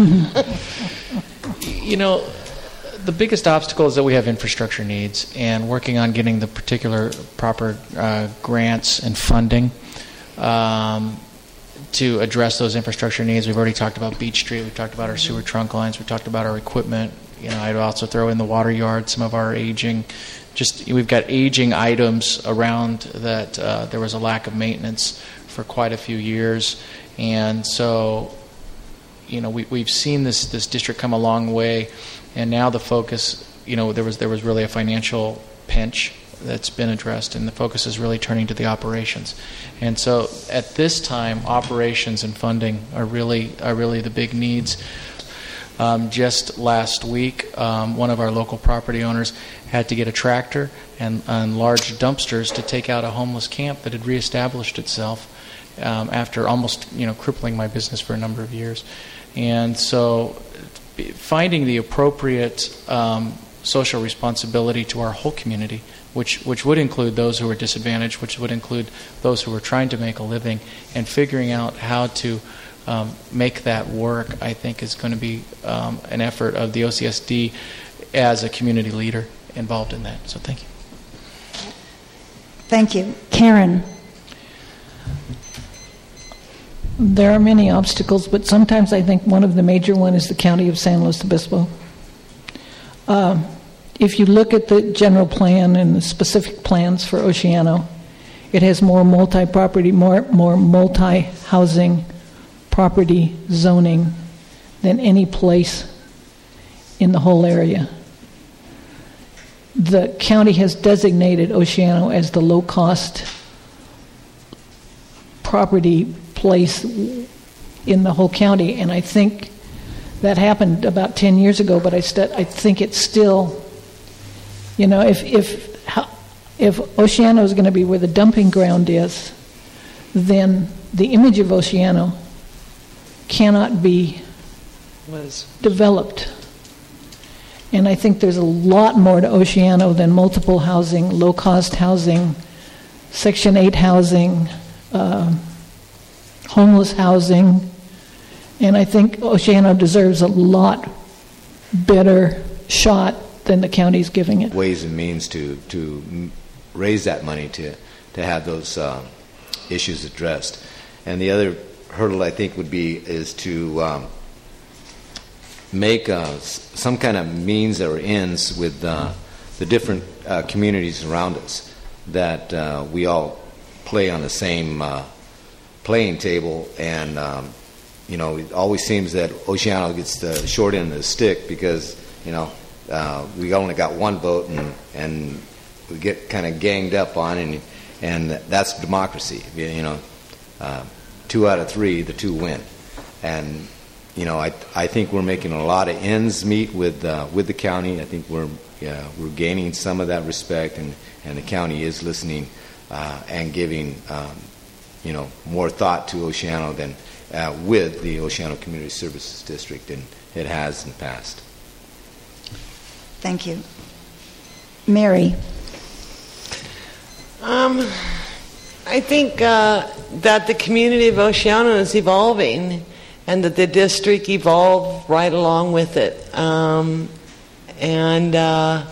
You know, the biggest obstacle is that we have infrastructure needs, and working on getting the particular proper uh, grants and funding um, to address those infrastructure needs. We've already talked about Beach Street. We've talked about our sewer trunk lines. We've talked about our equipment. You know, I'd also throw in the water yard, some of our aging. Just we've got aging items around that uh, there was a lack of maintenance for quite a few years, and so you know we, we've seen this this district come a long way, and now the focus, you know, there was there was really a financial pinch that's been addressed, and the focus is really turning to the operations. And so at this time, operations and funding are really are really the big needs. Um, just last week, um, one of our local property owners had to get a tractor and, and large dumpsters to take out a homeless camp that had reestablished itself um, after almost, you know, crippling my business for a number of years. And so finding the appropriate um, social responsibility to our whole community, which which would include those who are disadvantaged, which would include those who are trying to make a living, and figuring out how to um, make that work, I think is going to be um, an effort of the O C S D as a community leader involved in that. So thank you. Thank you. Karen. There are many obstacles, but sometimes I think one of the major ones is the county of San Luis Obispo. Uh, if you look at the general plan and the specific plans for Oceano, it has more multi-property, more, more multi-housing property zoning than any place in the whole area. The county has designated Oceano as the low-cost property place in the whole county, and I think that happened about ten years ago, but I, st- I think it's still, you know, if if if Oceano is going to be where the dumping ground is, then the image of Oceano cannot be Was. developed. And I think there's a lot more to Oceano than multiple housing, low-cost housing, Section eight housing, uh, homeless housing, and I think Oceano deserves a lot better shot than the county's giving it. Ways and means to to raise that money to to have those uh, issues addressed, and the other hurdle I think would be is to um, make uh, some kind of means or ends with uh, the different uh, communities around us, that uh, we all play on the same uh, playing table, and um, you know, it always seems that Oceano gets the short end of the stick because, you know, uh, we only got one vote, and and we get kind of ganged up on, and and that's democracy. You know, uh, two out of three, the two win, and you know, I I think we're making a lot of ends meet with uh, with the county. I think we're yeah, we're gaining some of that respect, and and the county is listening uh, and giving. Um, you know, more thought to Oceano than uh, with the Oceano Community Services District, and it has in the past. Thank you. Mary. Um, I think uh, that the community of Oceano is evolving, and that the district evolved right along with it. Um, and uh,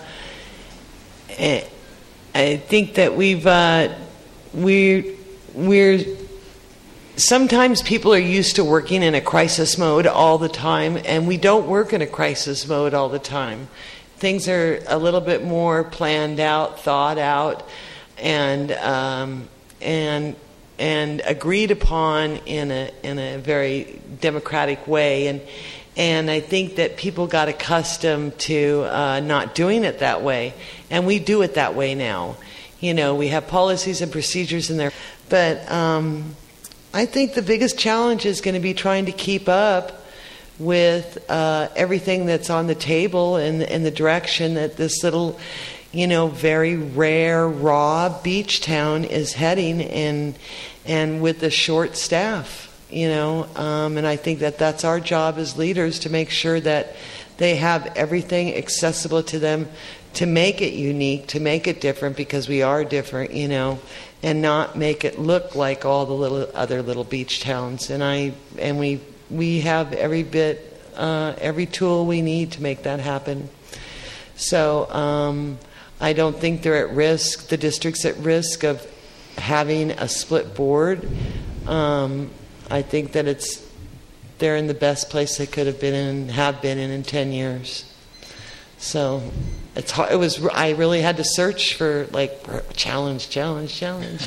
I think that we've uh, we. We're sometimes people are used to working in a crisis mode all the time, and we don't work in a crisis mode all the time. Things are a little bit more planned out, thought out, and um, and and agreed upon in a in a very democratic way. And and I think that people got accustomed to uh, not doing it that way, and we do it that way now. You know, we have policies and procedures in there. But um, I think the biggest challenge is going to be trying to keep up with uh, everything that's on the table and in the direction that this little, you know, very rare, raw beach town is heading, and and with the short staff, you know. Um, and I think that that's our job as leaders, to make sure that they have everything accessible to them, to make it unique, to make it different, because we are different, you know, and not make it look like all the little other little beach towns. And I and we we have every bit, uh, every tool we need to make that happen. So um, I don't think they're at risk. The district's at risk of having a split board. Um, I think that it's they're in the best place they could have been in, have been in in ten years. So it's hard. It was. I really had to search for like challenge, challenge, challenge.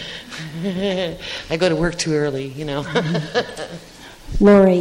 I go to work too early, you know. Lori.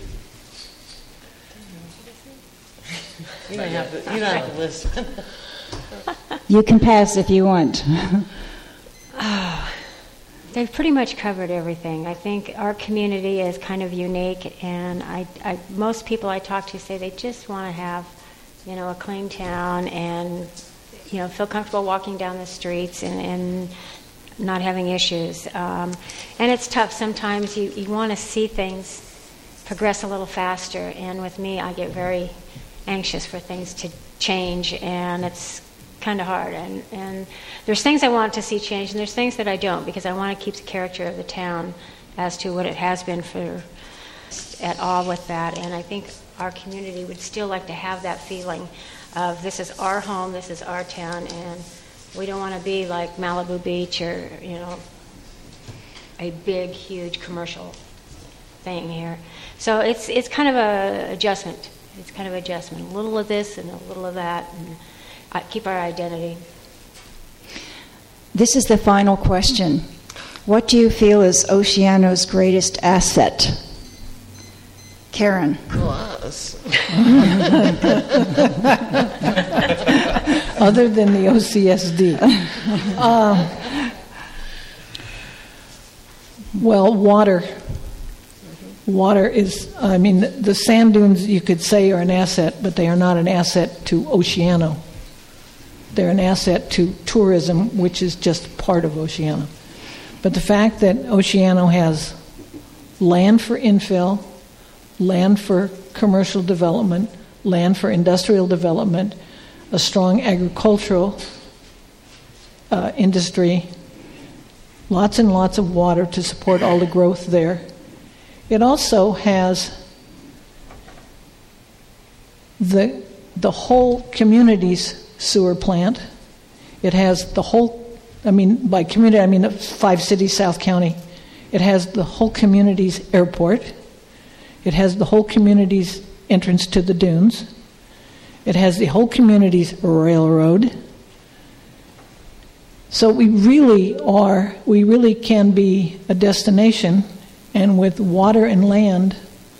You don't have to. You don't have to listen. You can pass if you want. Oh, they've pretty much covered everything. I think our community is kind of unique, and I, I most people I talk to say they just want to have, you know, a clean town, and, you know, feel comfortable walking down the streets, and, and not having issues. Um, and it's tough. Sometimes you, you want to see things progress a little faster, and with me, I get very anxious for things to change, and it's kind of hard. And, and there's things I want to see change, and there's things that I don't, because I want to keep the character of the town as to what it has been for at all with that. And I think our community would still like to have that feeling of this is our home, this is our town, and we don't want to be like Malibu Beach or, you know, a big, huge commercial thing here. So it's it's kind of a adjustment. It's kind of adjustment. A little of this and a little of that, and uh, keep our identity. This is the final question. What do you feel is Oceano's greatest asset? Karen. Us. Other than the O C S D. Um, well, water. Water is, I mean, the sand dunes, you could say, are an asset, but they are not an asset to Oceano. They're an asset to tourism, which is just part of Oceano. But the fact that Oceano has land for infill, land for commercial development, land for industrial development, a strong agricultural uh, industry, lots and lots of water to support all the growth there. It also has the the whole community's sewer plant. It has the whole, I mean, by community, I mean five cities, South County. It has the whole community's airport. It has the whole community's entrance to the dunes. It has the whole community's railroad. So we really are, we really can be a destination, and with water and land,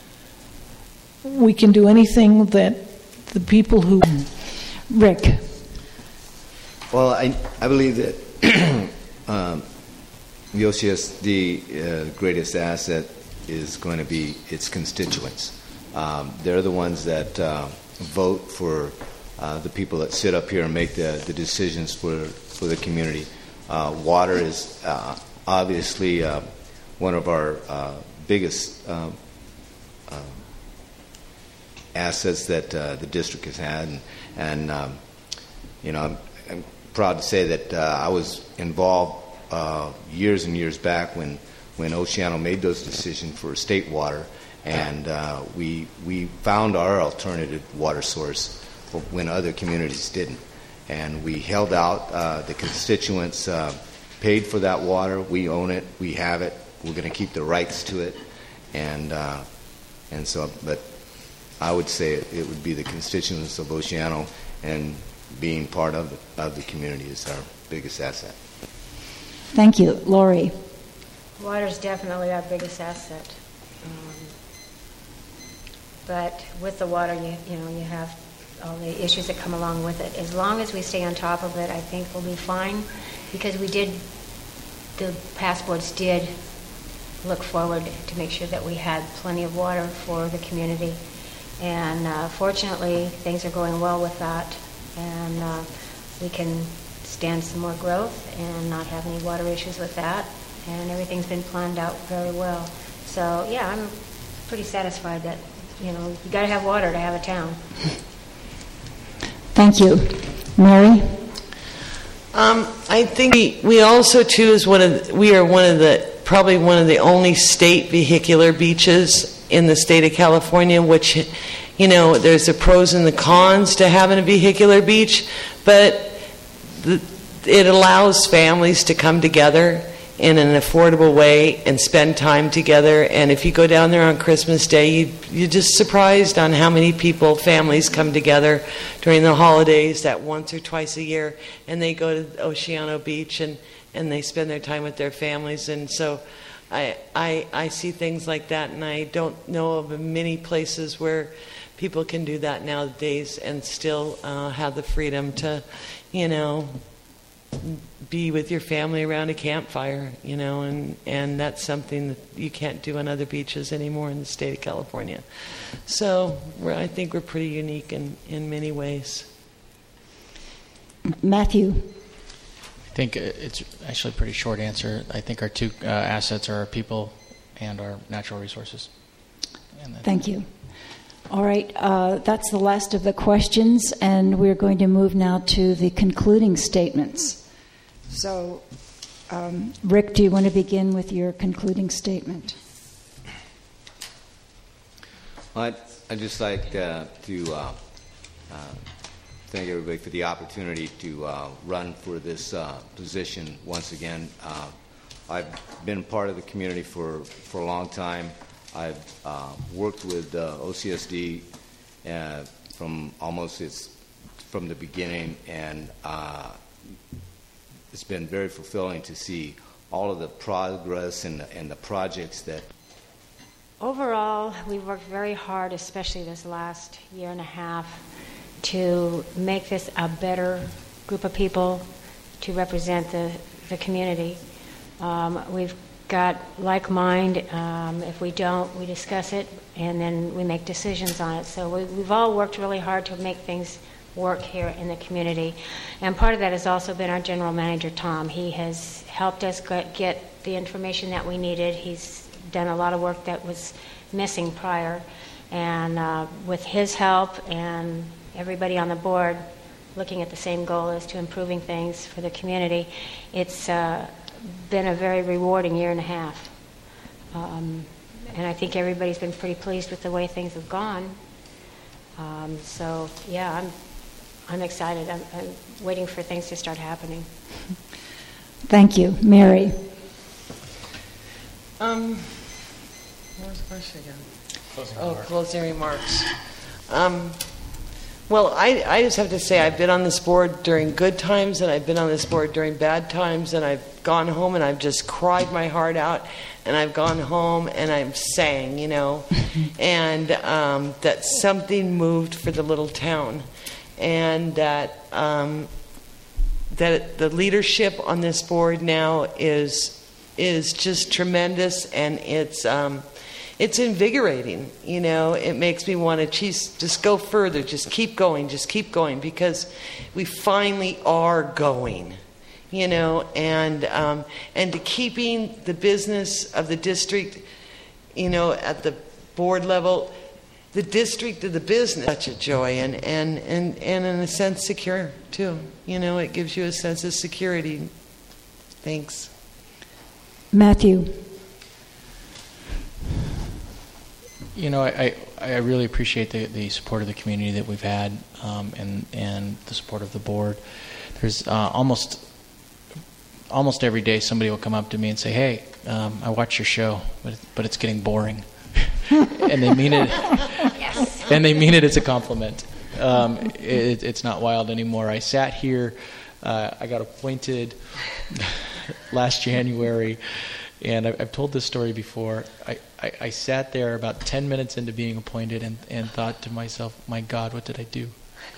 we can do anything that the people who... Rick. Well, I, I believe that um, the O C S D uh, greatest asset is going to be its constituents. Um, they're the ones that uh, vote for uh, the people that sit up here and make the, the decisions for, for the community. Uh, water is uh, obviously uh, one of our uh, biggest uh, uh, assets that uh, the district has had. And, and um, you know, I'm, I'm proud to say that uh, I was involved uh, years and years back when when Oceano made those decisions for state water, and uh, we we found our alternative water source when other communities didn't. And we held out. Uh, the constituents uh, paid for that water. We own it. We have it. We're going to keep the rights to it. And uh, and so, but I would say it, it would be the constituents of Oceano, and being part of the, of the community is our biggest asset. Thank you. Lori. Water is definitely our biggest asset. Um, but with the water, you, you know, you have all the issues that come along with it. As long as we stay on top of it, I think we'll be fine, because we did, the past boards did look forward to make sure that we had plenty of water for the community. And uh, fortunately, things are going well with that, and uh, we can stand some more growth and not have any water issues with that. And everything's been planned out very well. So yeah, I'm pretty satisfied that, you know, you got to have water to have a town. Thank you. Mary? Um, I think we, we also too is one of the, we are one of the probably one of the only state vehicular beaches in the state of California, which, you know, there's the pros and the cons to having a vehicular beach, but the, it allows families to come together in an affordable way and spend time together. And if you go down there on Christmas Day, you, you're just surprised on how many people, families come together during the holidays, that once or twice a year, and they go to Oceano Beach and, and they spend their time with their families. And so I, I, I see things like that, and I don't know of many places where people can do that nowadays and still uh, have the freedom to, you know, be with your family around a campfire, you know, and, and that's something that you can't do on other beaches anymore in the state of California. So we're, I think we're pretty unique in, in many ways. Matthew. I think it's actually a pretty short answer. I think our two uh, assets are our people and our natural resources. And then, Thank you. All right, uh, that's the last of the questions, and we're going to move now to the concluding statements. So Um, Rick, do you want to begin with your concluding statement? I'd, I'd just like uh, to uh, uh, thank everybody for the opportunity to uh, run for this uh, position once again. Uh, I've been part of the community for, for a long time. I've uh, worked with uh, O C S D uh, from almost its from the beginning, and uh, it's been very fulfilling to see all of the progress and the, and the projects that. Overall, we've worked very hard, especially this last year and a half, to make this a better group of people to represent the, the community. Um, we've got like mind. Um, if we don't, we discuss it, and then we make decisions on it. So we, we've all worked really hard to make things work here in the community. And part of that has also been our general manager, Tom. He has helped us get, get the information that we needed. He's done a lot of work that was missing prior. And uh, with his help and everybody on the board looking at the same goal as to improving things for the community, it's uh, been a very rewarding year and a half. Um, and I think everybody's been pretty pleased with the way things have gone. Um, so, yeah, I'm I'm excited. I'm, I'm waiting for things to start happening. Thank you. Mary. Um, what was the question again? Closing oh, remarks. closing remarks. Um, well, I, I just have to say I've been on this board during good times, and I've been on this board during bad times, and I've gone home and I've just cried my heart out, and I've gone home and I've sang, you know, and um, that something moved for the little town, and that um, that the leadership on this board now is is just tremendous, and it's um, it's invigorating. You know, it makes me want to just, just go further, just keep going, just keep going, because we finally are going. You know, and um, and to keeping the business of the district, you know, at the board level, the district of the business, such a joy, and, and, and, and in a sense secure too. You know, it gives you a sense of security. Thanks. Matthew. You know, I, I really appreciate the, the support of the community that we've had, um, and and the support of the board. There's uh, almost almost every day somebody will come up to me and say, "Hey, um, I watch your show, but but it's getting boring," and they mean it. Yes. And they mean it as a compliment. Um, it, it's not wild anymore. I sat here. Uh, I got appointed last January. And I've told this story before. I, I, I sat there about ten minutes into being appointed and, and thought to myself, my God, what did I do?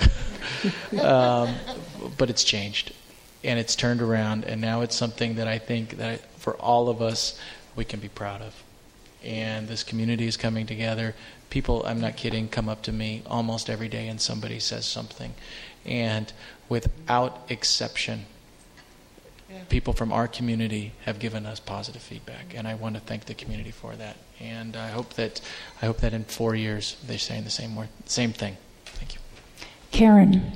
um, but it's changed. And it's turned around. And now it's something that I think that I, for all of us, we can be proud of. And this community is coming together. People, I'm not kidding, come up to me almost every day and somebody says something. And without exception, people from our community have given us positive feedback, and I want to thank the community for that. And I hope that I hope that in four years they're saying the same word, same thing. Thank you, Karen.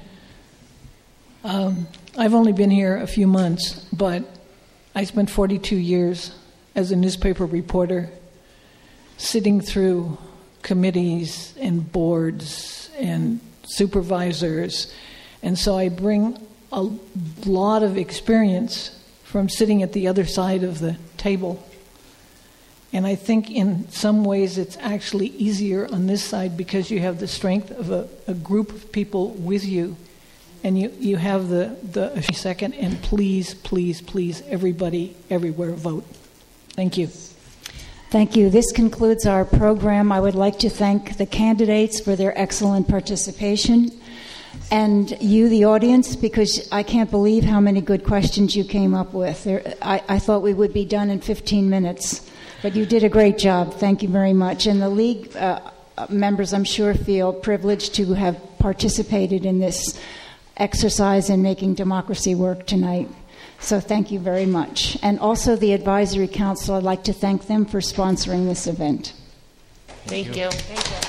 Um, I've only been here a few months, but I spent forty-two years as a newspaper reporter, sitting through committees and boards and supervisors, and so I bring a lot of experience from sitting at the other side of the table. And I think in some ways it's actually easier on this side because you have the strength of a, a group of people with you, and you, you have the, the second, and please, please, please, everybody, everywhere, vote. Thank you. Thank you. This concludes our program. I would like to thank the candidates for their excellent participation. And you, the audience, because I can't believe how many good questions you came up with. There, I, I thought we would be done in fifteen minutes, but you did a great job. Thank you very much. And the League uh, members, I'm sure, feel privileged to have participated in this exercise in making democracy work tonight. So thank you very much. And also the Advisory Council, I'd like to thank them for sponsoring this event. Thank you. Thank you.